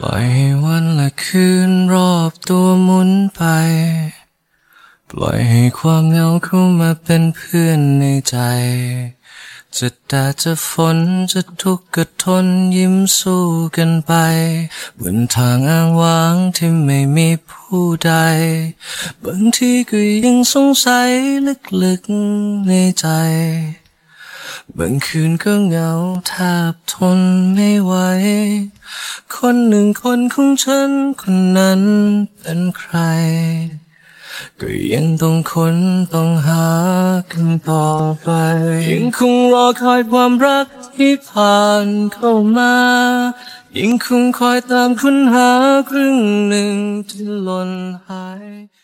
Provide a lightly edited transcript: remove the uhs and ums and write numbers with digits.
ปล่อยให้วันและคืนรอบตัวหมุนไปปล่อยให้ความเหงาเข้ามาเป็นเพื่อนในใจจะแดดจะฝนจะทุกข์ก็ทนยิ้มสู้กันไปบนทางอ้างว้างที่ไม่มีผู้ใดบางทีก็ยังสงสัยลึกๆในใจบางคืนก็เหงาแทบทนไม่ไหวคนหนึ่งคนของฉันคนนั้นเป็นใครก็ยังต้องค้นต้องหากันต่อไปยังคงรอคอยความรักที่ผ่านเข้ามายังคงคอยตามค้นหาครึ่งหนึ่งที่หล่นหาย